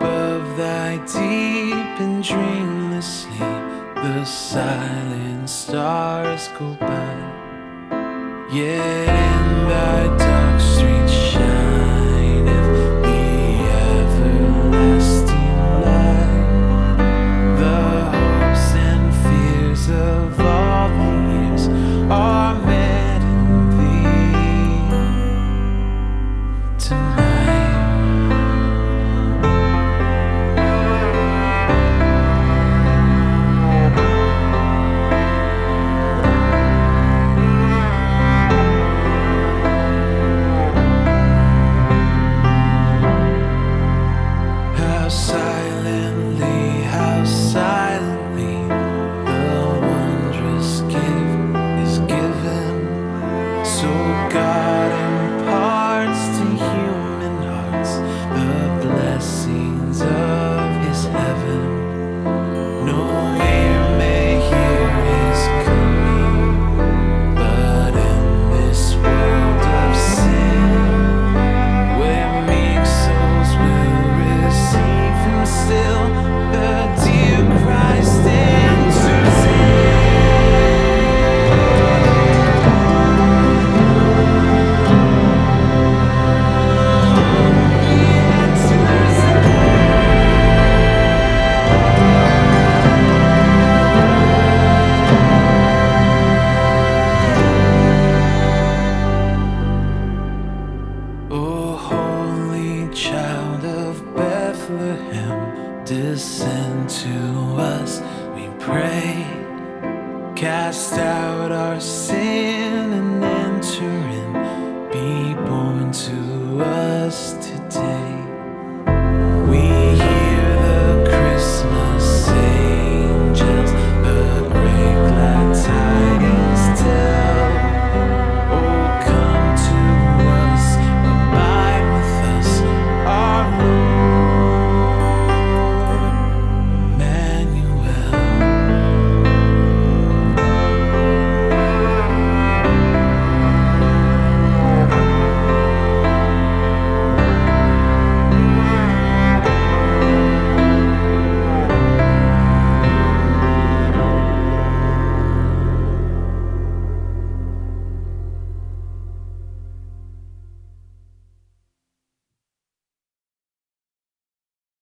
of thy deep and dreamless sleep, the silent stars go by. Yet in thy dark streets shineth the everlasting light. The hopes and fears of all the years are met in thee tonight. How silently the wondrous gift is given. So God imparts to human hearts the blessings of his heaven. No ear may hear his coming, but in this world of sin, where meek souls will receive him still, the dear Christ enters in. He enters in. O holy child of Bethlehem, descend to us, we pray. Cast out our sin and enter in. Be born to us today.